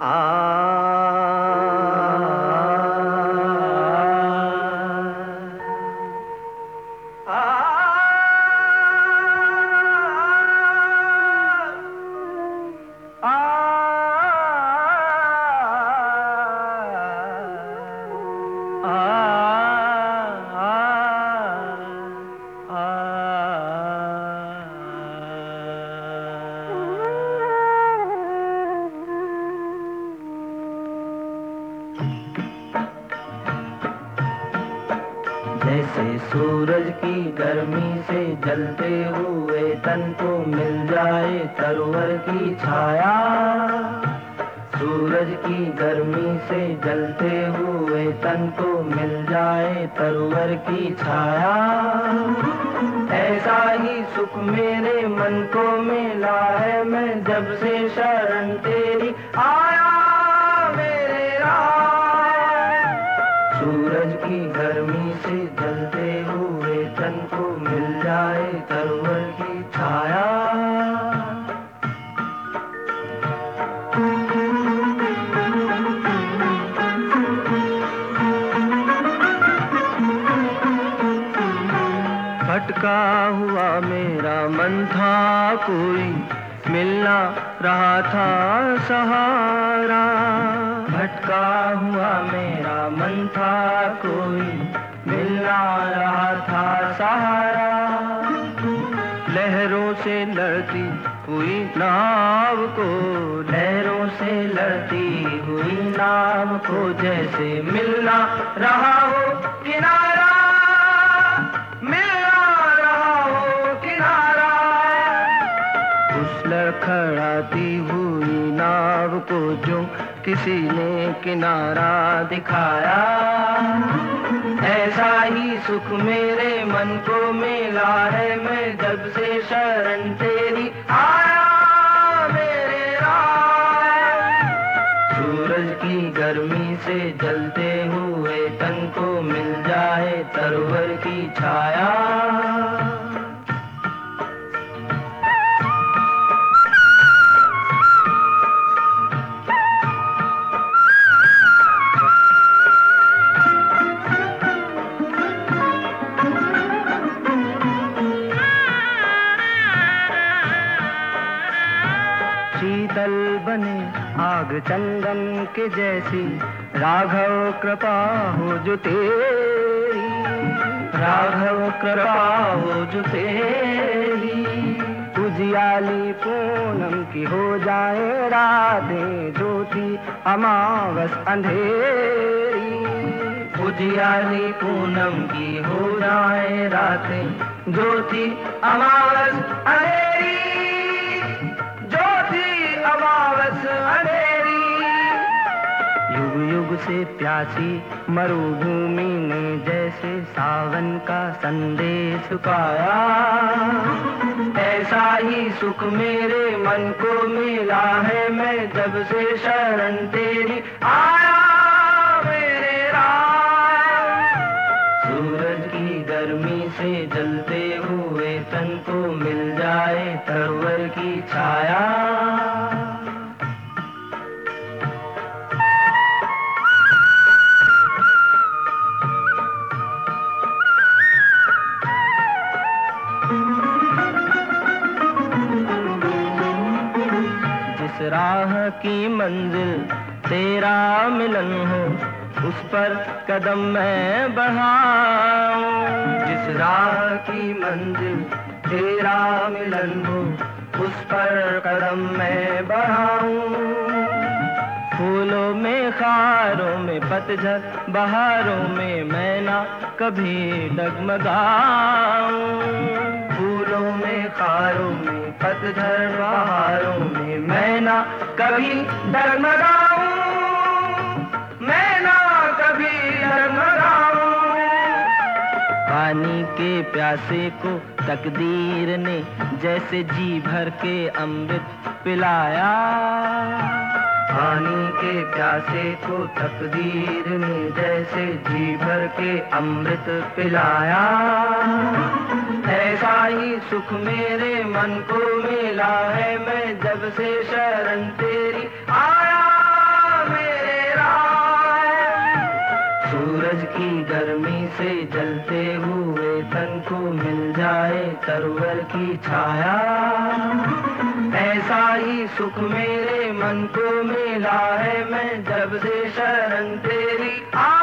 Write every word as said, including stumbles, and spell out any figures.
जैसे सूरज की गर्मी से जलते हुए तन को मिल जाए तरवर की छाया, सूरज की गर्मी से जलते हुए तन को मिल जाए तरवर की छाया, ऐसा ही सुख मेरे मन को मिला है मैं जब से शरण तेरी आया मेरे राम। सूरज की गर्मी से जलते हुए तन को मिल जाए तरवर की छाया। भटका हुआ मेरा मन था कोई मिलना रहा था सहारा, भटका हुआ मेरा मन था कोई मिलना रहा था सहारा, लहरों से लड़ती हुई नाव को, लहरों से लड़ती हुई नाव को जैसे मिलना रहा हो किनारा, मिलना रहा हो किनारा, उस लड़खड़ाती हुई नाव को जो किसी ने किनारा दिखाया, ऐसा ही सुख मेरे मन को मिला है मैं जब से शरण तेरी आया मेरे राम। सूरज की गर्मी से जलते हुए तन को मिल जाए तरवर की छाया। शीतल बने आग चंदन के जैसी राघव कृपा हो जो तेरी, राघव कृपा हो जो तेरी, उजियाली पूनम की हो जाए रातें ज्योति अमावस अंधेरी, उजियाली पूनम की हो जाए रातें ज्योति अमावस अंधेरी, अमावस अंधेरी। युग युग से प्यासी मरुभूमि ने जैसे सावन का संदेश पाया, ऐसा ही सुख मेरे मन को मिला है मैं जब से शरण तेरी आया मेरे राम। सूरज की गर्मी से जलते हुए तन को मिल जाए तरवर की छाया। जिस राह की मंजिल तेरा मिलन हो उस पर कदम मैं बढ़ाऊं, जिस राह की मंजिल तेरा मिलन हो उस पर कदम मैं बढ़ाऊं, फूलों में खारों में पतझड़ बहारों में मैं ना कभी डगमगाऊं, फूलों में खारों में पतझड़ बहारों में मैं ना कभी डगमगाऊं, मैं ना कभी डगमगाऊं। पानी के प्यासे को तकदीर ने जैसे जी भर के अमृत पिलाया, पानी के प्यासे को तकदीर ने जैसे जी भर के अमृत पिलाया, ऐसा ही सुख मेरे मन को मिला है मैं जब से शरण तेरी आया छाया। ऐसा ही सुख मेरे मन को मिला है, मैं जब से शरण तेरी आ